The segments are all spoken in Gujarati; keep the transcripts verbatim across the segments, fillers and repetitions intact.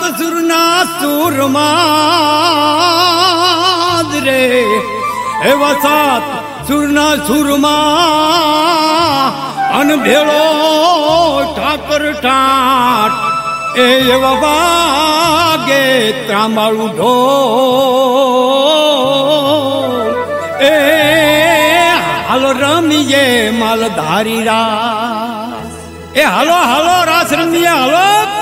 सुरना सूरमा रे एवा सात सुरना सूरमा अन भेड़ो ठाकर ठाट ए एवा वागे तामाळू ढोल ए हालो रमीए मालधारी रास ए हालो हालो रास रमीए हालो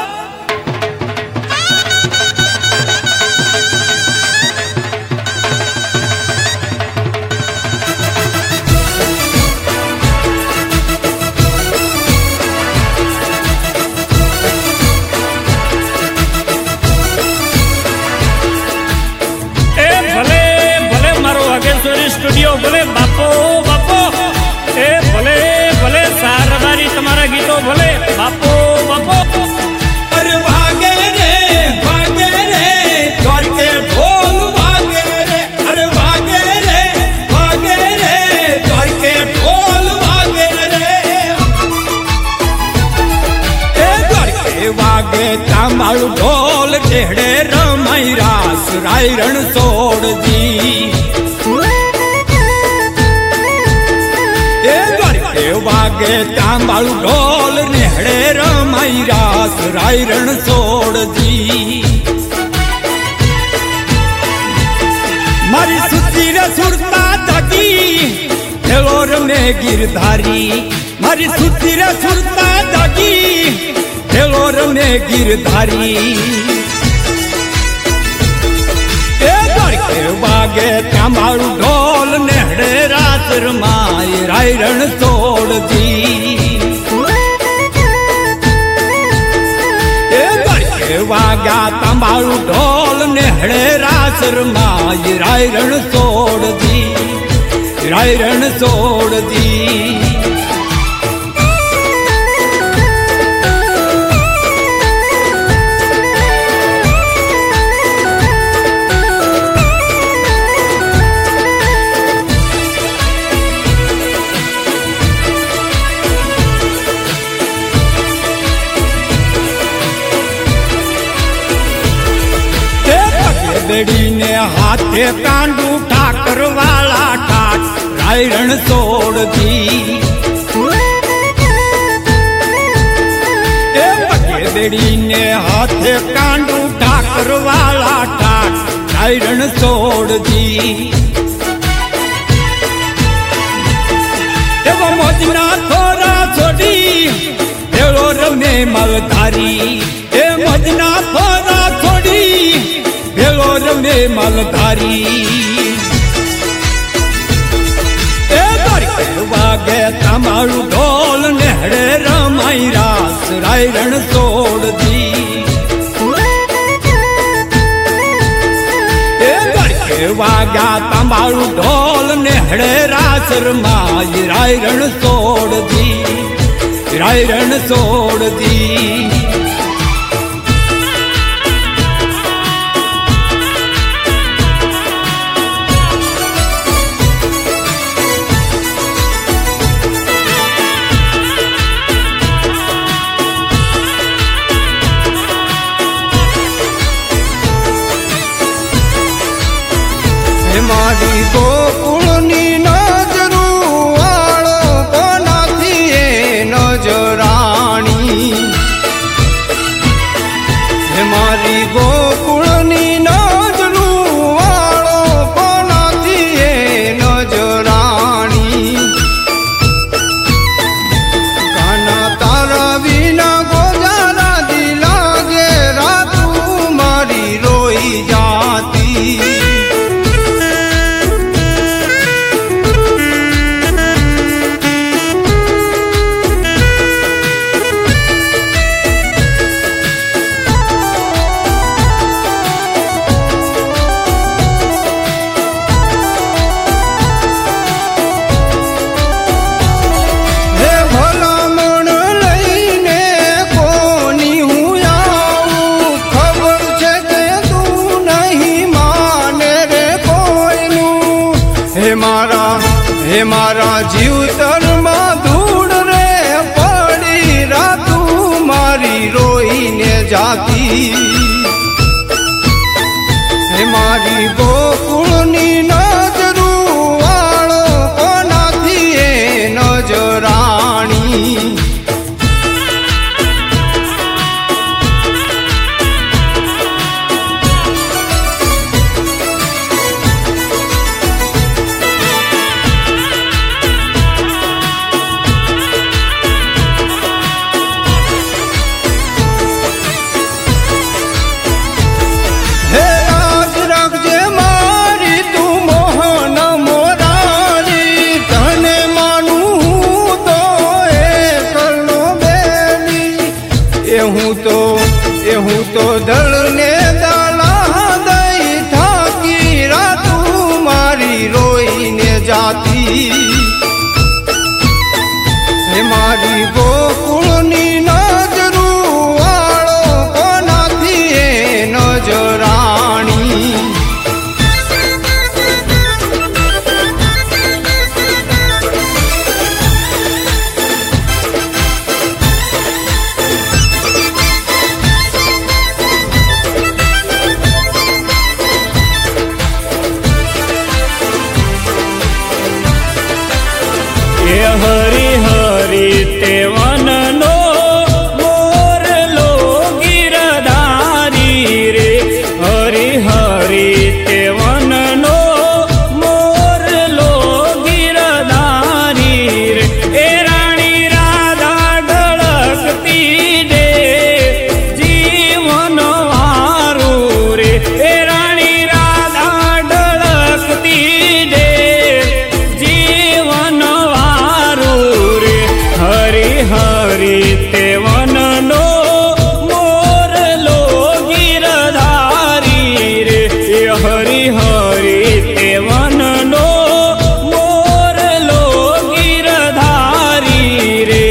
स्टूडियो भले बापो बापो ए भले भले सारदारी तुम्हारा गीतो भले बापो बापो अरे भागे रे भागे रे द्वार के ढोल भागे रे अरे भागे रे भागे रे द्वार के ढोल भागे रे ए द्वार के वागे तामाळू ढोल ढेड़े रमाई रास राय रण सोड़ दी वागे तांबाळू ढोल नेहड़े रमाई रास राय रण सोड़ दी मारी सुती रे सुरता दागी हेलोर में गिरधारी मारी सुती रे सुरता दागी हेलोर में गिरधारी वागे तांबाळू ढोल नेहड़े रात रमाई राय रण सोड़ दी वाग्या तांबाळू ढोल नेहड़े रात रमाई राय रण सोड़ दी राय रण सोड़ दी बेड़ी ने हाथे कांडू ठाकर वाला ठाट राय रण सोड़ दी ए पके बेड़ी ने हाथे कांडू ठाकर वाला ठाट राय रण सोड़ दी एवं मोजना थोड़ा छोड़ी भेड़ो रमे मलधारी ए मोजना थोड़ा छोड़ी भेलोर में मलधारी ए वागे तांबाळू ढोल नेहड़े रमाई रास राय रण सोड़ दी ए वाग्या तांबाळू ढोल नेहड़े रास रमाई राय रण सोड़ दी राय रण सोड़ दी मारी गोकुळनी नजरू वाळो कोणाथी ए नजराणी हे मारी गोकुळनी नजरू वाळो कोणाथी ए नजराणी काना तारा विना गोजारा दिला गे रातू मारी रोई जाती हे मारा जीवतर में धूड़ रे पड़ी रातू मारी रोई ने जाती। મારી ગોકુળની નજરું વાળો કોનાથી એ નજરાણી હું તો એ હું તો દળને દાલા દઈ થાકી રાતું મારી રોઈને જાતી હે મારી ગોકુળની નજરું વાળો કોનાથી એ નજરાણી હરી હરી તે વનનો મોરલો ગિરધારી રે હરી હરી તે વનનો મોરલો ગિરધારી રે એ રાણી રાધા ઢળકતી દે જીવન વારું રે એ રાણી રાધા ઢળકતી દે જીવન હરી તે વનનો મોરલો ગિરધારી રે હરી હરી તે વનનો મોરલો ગિરધારી રે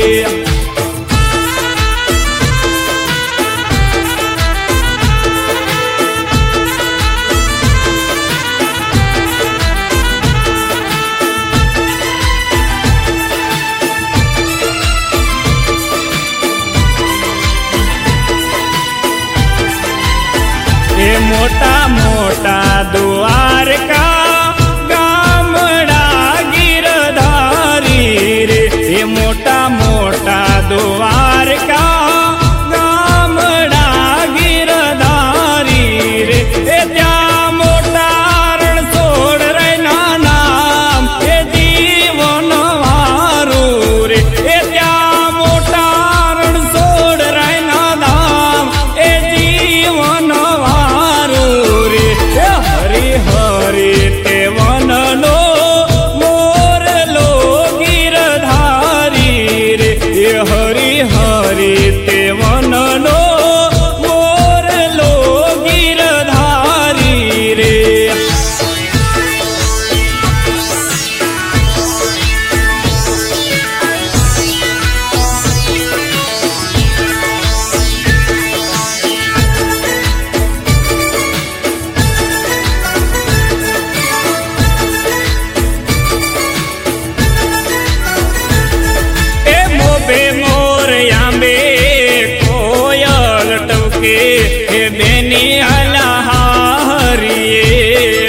મોટા મોટા દ્વારકા ગામડા ગિરધારી રે એ મોટા મોટા દ્વારકા ગામડા ગિરધારી રે એ ત્યાં મોટા રણછોડ રૈના નામ એ જીવન વારું રે એ ત્યાં મોટા રણછોડ રૈના નામ એ જીવન હરી હરી તે વનનો મોરલો ગિરધારી રે હરી હરી તે વનનો મોરલો ગિરધારી રે હે બેની હલાહારીએ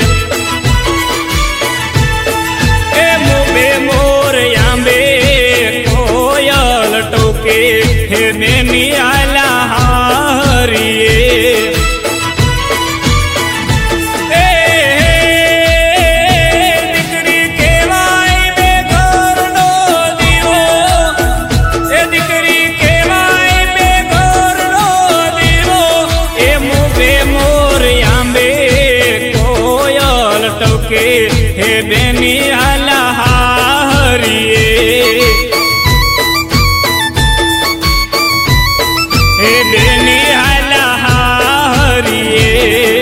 એ મોબે મોર આંબે કોયલ ટોકે હે બેની હલાહારીએ દીકરી કેવાય બે ઘરનો દીવો એ દીકરી કેવાય બે ઘરનો દીવો એ મોબે મોર આંબે કોયલ ટોકે હે બેની હલાહારીએ હે બેની હલાહારીએ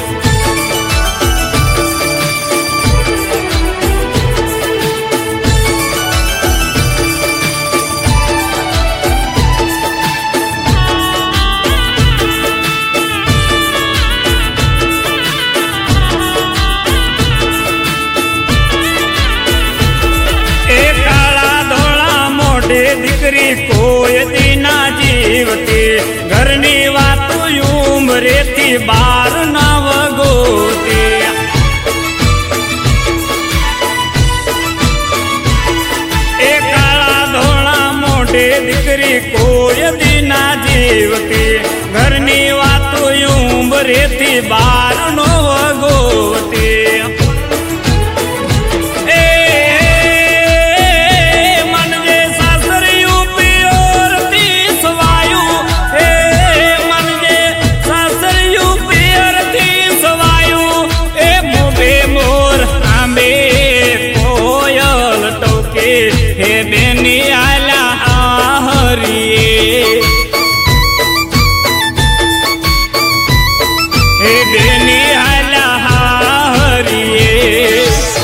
દીકરી કોઈ દીના જીવતી ઘરની વાતું ઉમરેથી બાર ના વગો ગોતી એ કાળા ધોળા મોઢે દીકરી કોઈ દીના જીવતી ઘરની વાતો ઉંબરેથી બાર નો વગોતી હે બેની આલા હરિયે હે બેની આલા હરિયે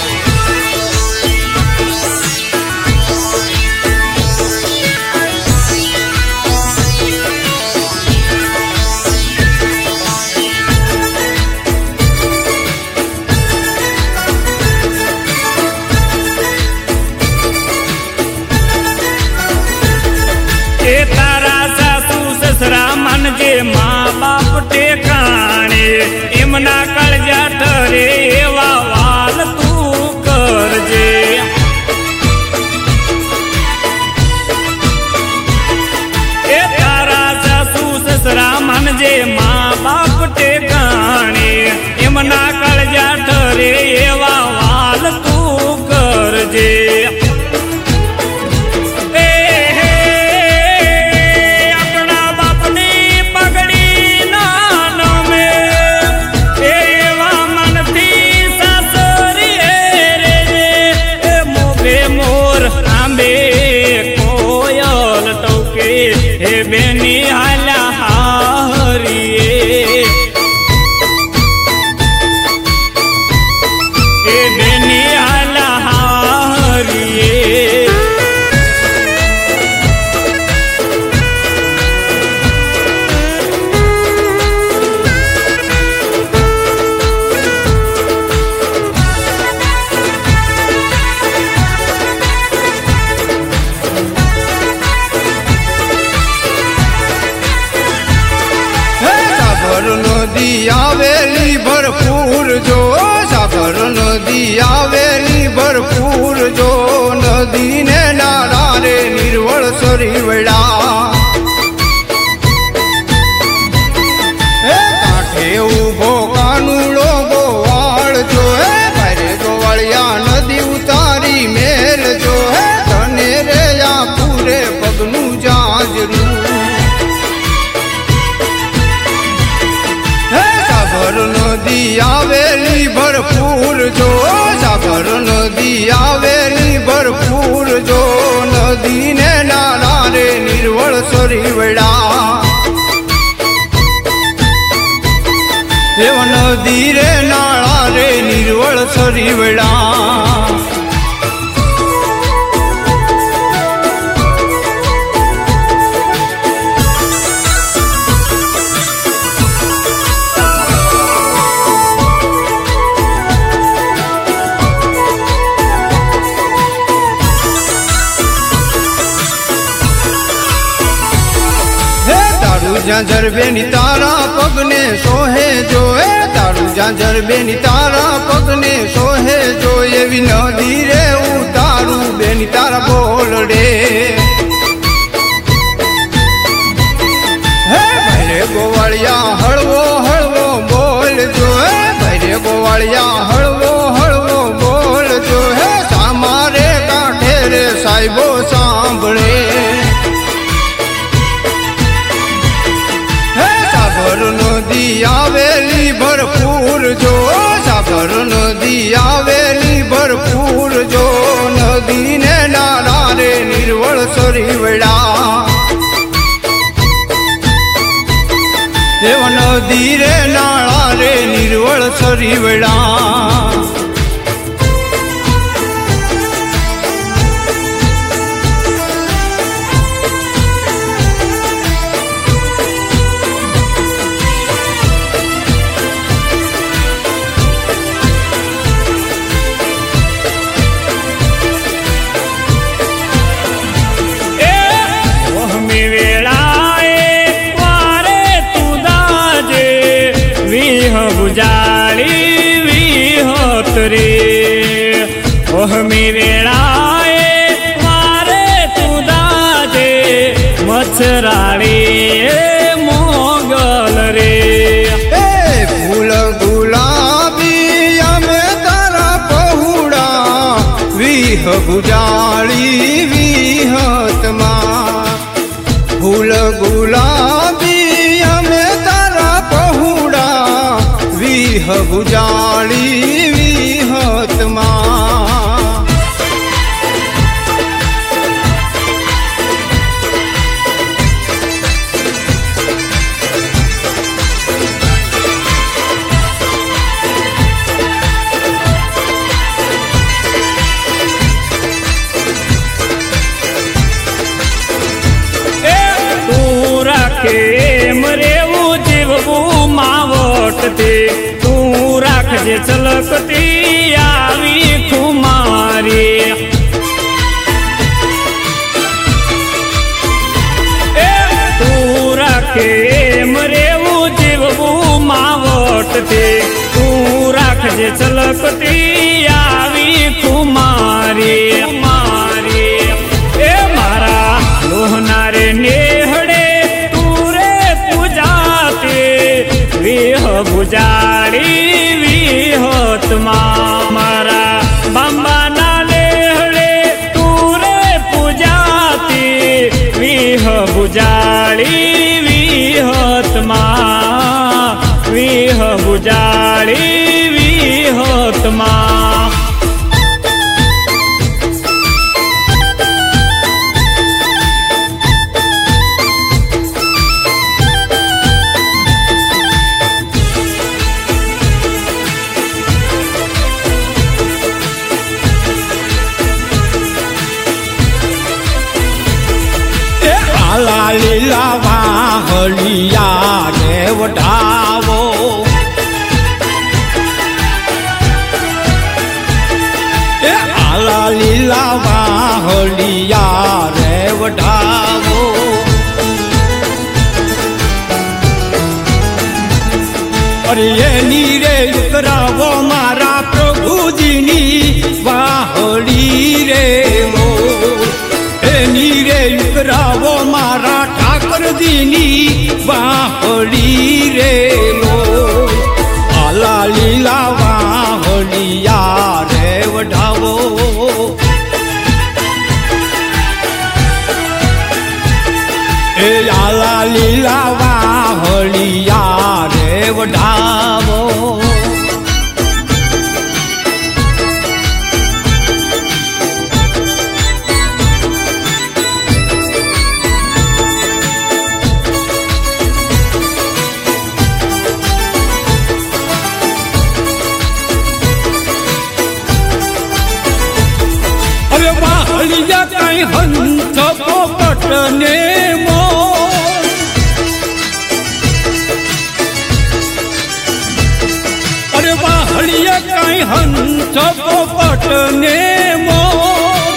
એ તારા સાસુ સસરા મનજે મા બાપ ટેકાણે એમના કળજા ઠરે એવા વાલ તું કરજે એ તારા સાસુ સસરા મનજે મા બાપ ટેકાણે એમના કળજા ઠરે એવા વાલ તું કરજે હે બેની હાલા હરિયે હે બેની હાલા હરિયે નદી આવેલી ભરપૂર જો સાગર નદી આવેલી ભરપૂર જો નદીને નારા રે નિર્વળ સરીવડા હે કાંઠે ઉભો કાનુડો ગોવાળ જો હે ભારે ગોવાળિયા નદી ઉતારી મેલ જો હે તને રે આ પૂરે પગનું જાજરું સાગર નદી આવેલી ભરપૂર જો સાગર નદી આવેલી ભરપૂર જો નદીને નારા રે નિર્વળ સરીવડા એવ નદી રે નાળા રે નિર્વળ સરીવડા ઝાંઝર બેની તારા પગને સોહે જો એ તારું ઝાંઝર બેની તારા પગને સોહે જો એવી નદી રે ઉતારું બેની તારા બોલડે હે ભાઈ ગોવાળિયા હળવો હળવો બોલ જો હે ભાઈ ગોવાળિયા હળવો હળવો બોલ જો હે સામારે કાંઠે રે સાહેબો સાંભળે સાગર નદી આવેલી ભરપૂર જો સાગર નદી આવેલી ભરપૂર જો નદીને નારા રે નિર્વળ સરીવડા એવ નદી રે નાળા રે નિર્વળ સરીવડા ગુજારી વહમી વેળાએ મારે તું દાજે મચ્છરાળી મોગલ રે એ ફૂલ ગુલાબી અમે તારા પહોળા વિહ ગુજાળી વિહતમાં ફૂલ ગુલાબી અમે તારા પહોળા વિહ ગુજાળી વિહતમાં કેમ રેવું જીવવું માવટથી તું રાખજે છલકતી આવી ખુમારી એ તું રાખે એમ રેવું જીવવું માવટથી તું રાખજે છલકતી આવી ખુમારી મારી એ મારા લોહનારે નેહડે વિહ ગુજાળી વિહતમાં મારા બાંબાના લેહડે તુરે પૂજાતી વિહ ગુજાળી વિહતમાં વિહ ગુજાળી વિહતમાં આલા લીલા વાહલિયા રે વઢાવો એ આલા લીલા વાહલિયા રે વઢાવો અરે એની રે કરાવો મારા પ્રભુજીની વાહળી રે મો એની રે કરાવો મારા ઠાકરજીની વાહળી રે લો આલા લીલા વાહલિયા રે વઢાવો એ આલા લીલા વાહલિયા રે વઢાવો વાહલિયા કઈ હંસ પોપટ ને મોર અરે વાહલિયા કઈ હંસ પોપટ ને મોર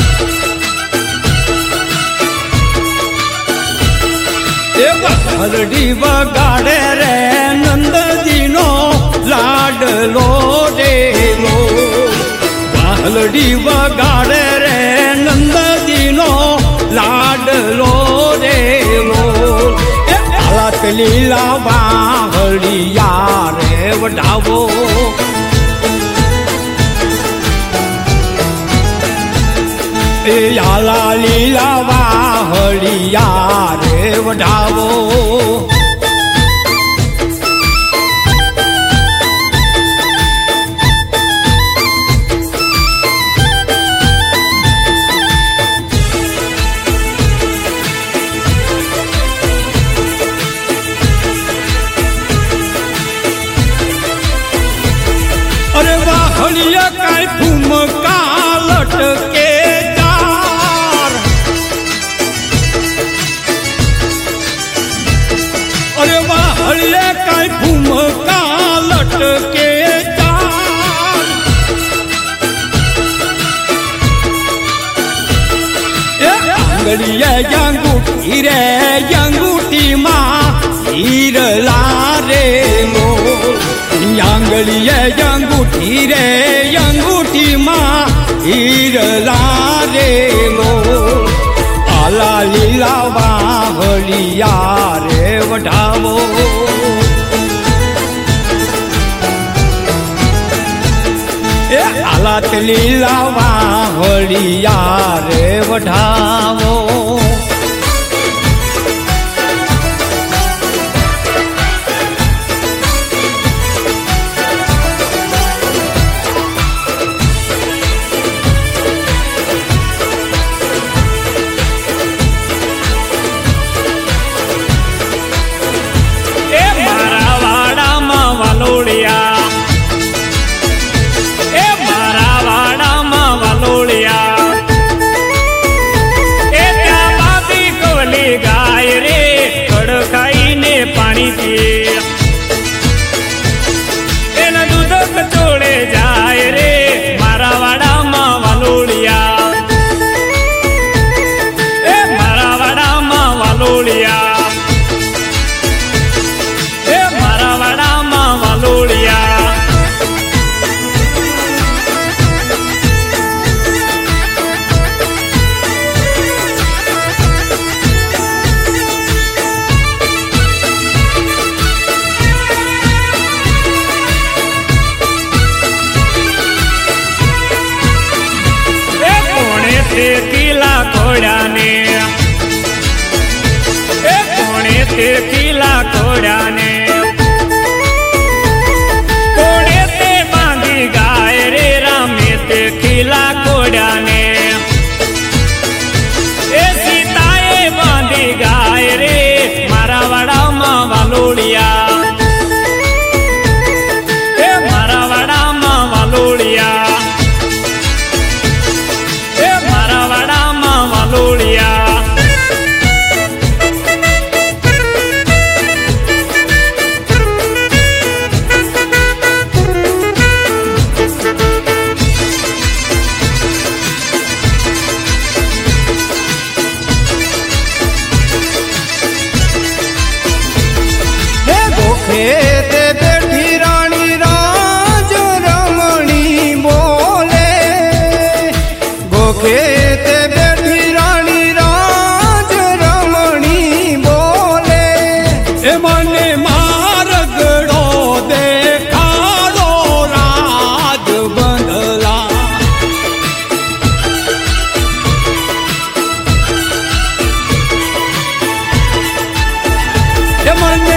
એ વાહલડી વગાડે રે નંદજીનો લાડલો દેવો વાહલડી વગાડે રે નંદજીનો લાડલો દેવો એ આલા લીલા વાહલિયા રે વઢાવો એ આલા લીલા વાહલિયા રે વઢાવો અરે વાહલિયા કાંઈ ફૂમકા લટકે ચાર અરે વાહલિયા કાંઈ ફૂમકા લટકે ચાર એ આંગળીએ અંગૂઠી રે અંગૂઠીમાં હીરલા રે મોર આંગળીએ અંગૂઠી રે અંગૂઠીમાં હીરલા રે લો આલા લીલા વાહલિયા રે વઢાવો એ આલા લીલા વાહલિયા રે વઢાવો કિલા ઘોડાને એ કોણે તે કિલા ઘોડાને કોણે તે બાંધી ગાય રે રામે તે કિલા ઘોડાને એ સીતાએ બાંધી ગાય રે મારા વાડામાં વાલોડિયા એ મારા વાડામાં વાલોડિયા તે બેઠી રાણી રાજ રમણી બોલે ગોખે તે બેઠી રાણી રાજ રમણી બોલે એ મને મારગડો દેખાડો રાજ બંધલા એ મને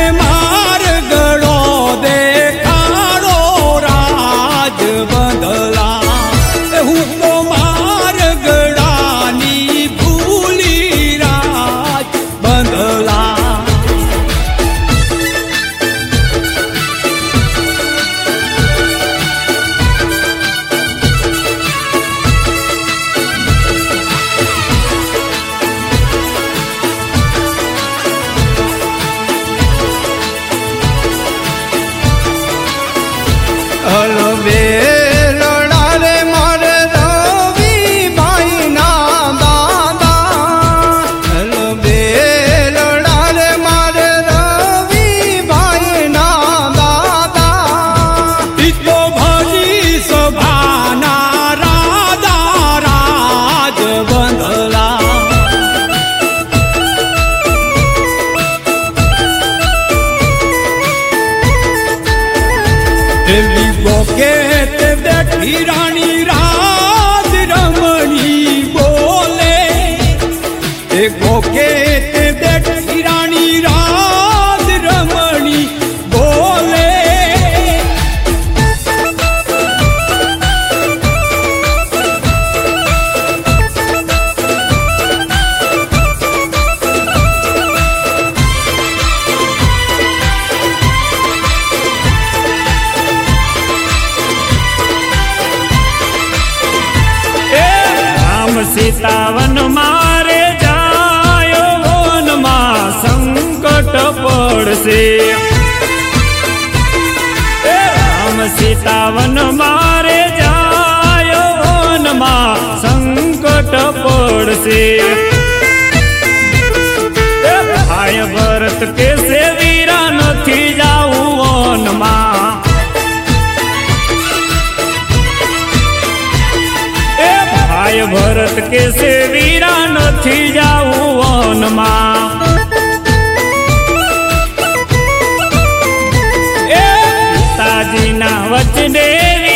હલવે લડા રે મારે રવિ ભાઈ ના દાદા હલવે લડા રે મારે રવિ ભાઈ ના દાદા ઈતો ભજી સભાના રાધા રાજ બંધલા એવી બોકે તે બેઠી રાણી રાજ રમણી બોલે એ બોકે તે બેઠી રાણી રાજ રમણી બોલે સીતાવન મારે જાયો વનમાં સંકટ પડશે રામ સીતાવન મારે જાયો વનમાં સંકટ પડશે ભાઈ ભરત કે સે વીરા નથી જાવું વનમાં એ ભરત કે સે વીરા નથી જાવું વનમાં એ પિતાજીના વચને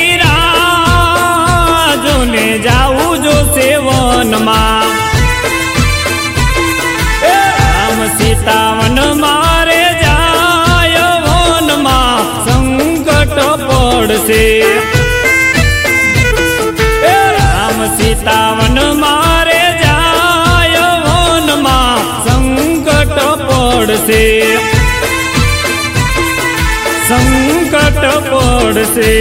વીરા જોને જાવું જોશે વનમાં એ રામ સીતા વન મારે જાય વનમાં સંકટ પડશે સીતા વન મારે જાય વનમાં સંકટ પડશે સંકટ પડશે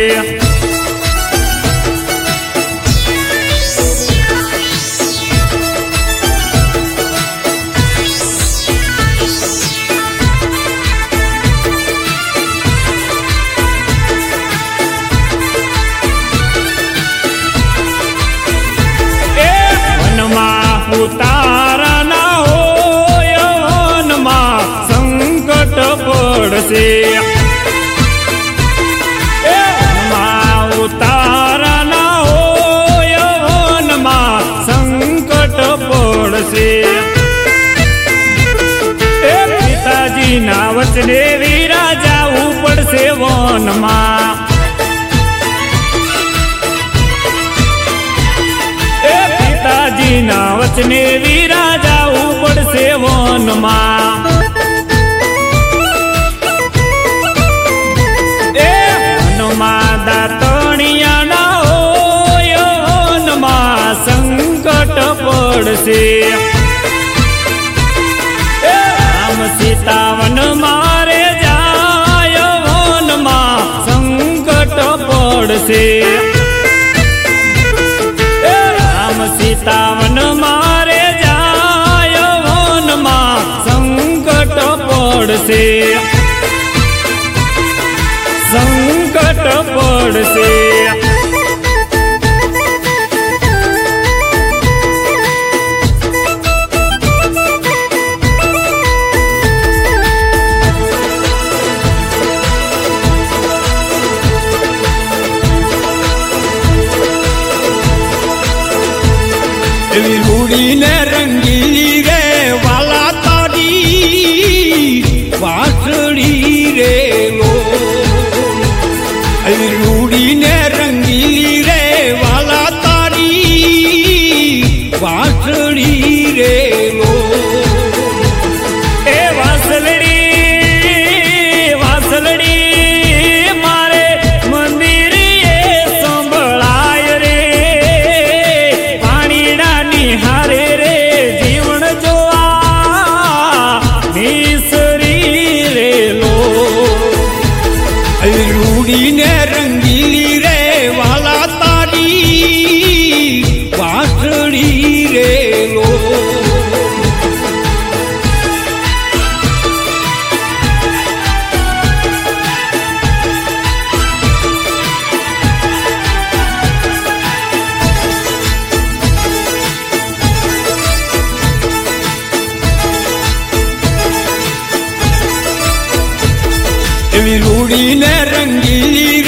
ઉતારા ના હોય વનમાં સંકટ પડશે વનમાં ઉતારા ના હોય વનમાં સંકટ પડશે એ પિતાજીના વચને વીરા જાવું પડશે વનમાં પિતાજીના વચને વીરા જાવું પડશે વનમાં એ વનમાં દાતણિયા ના હોય વનમાં સંકટ પડશે એ રામ સીતા વન મારે જાય વનમાં સંકટ પડશે સીતા વન મારે જાય વનમાં સંકટ પડશે સંકટ પડશે એવી રૂડીને રંગીલી રે વાલા તારી વાસળી રે લો એવી રૂડીને રંગીલી રે વાલા તારી વાસળી રે લો એ વાસલડી વાસલડી મારે મંદિર એ સંભળાય રે હારે રે જીવન જોવા મિસરી રે લો રૂડીને રંગીલી રે વાલા તારી વાસળી રે લો એવી રૂડીને રંગીલી